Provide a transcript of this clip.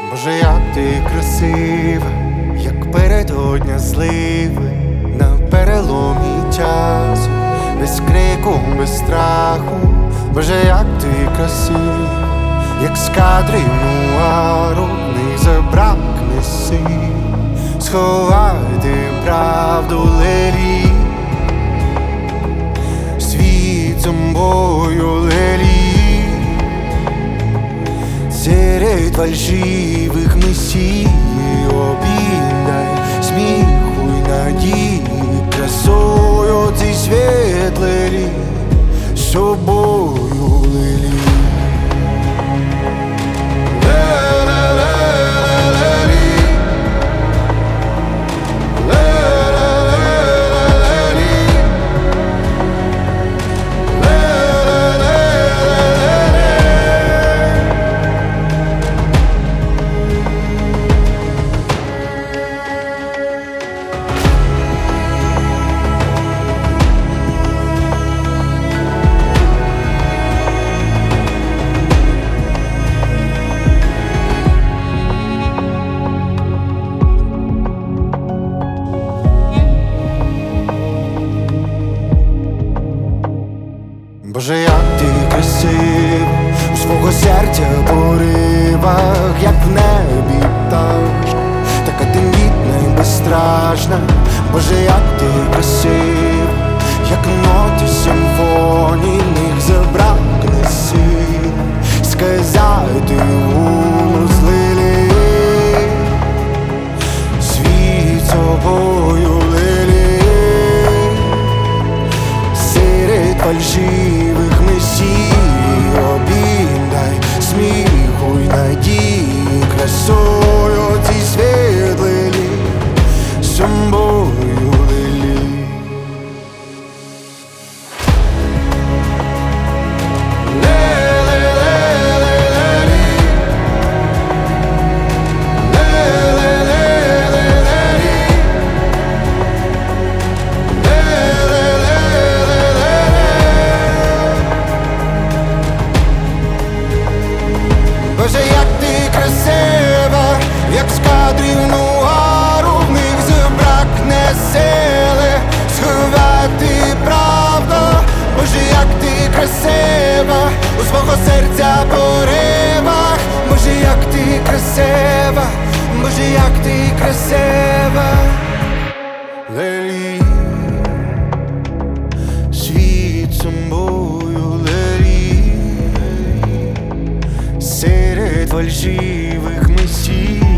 Боже, як ти красива, як передодня зливи на переломі часу, без крику, без страху. Боже, як ти красива, як з кадрів нуару, не забракне сил сховати правду лелі, світом бою лелі. Серед фальшивих месій обійдай сміху й надії, красою цей світ лелі, собою лелі. Боже, як ти красива, у свого серця поривах, як в небі пташка, така тендітна й безстрашна. Боже, як ти красива, як ноти симфонії, в них забракне сил сказати голос лелі, світ собою лелі. Серед фальшивих месій обійдай сміху й надії, красою цей світ лелі, собою лелі. Боже, як ти красива, як з кадрів нуару, в них забракне сили сховати правду. Боже, як ти красива, у свого серця поривах. Боже, як ти красива, Боже, як ти красива лелі, світ собою лелі. Серед фальшивих месій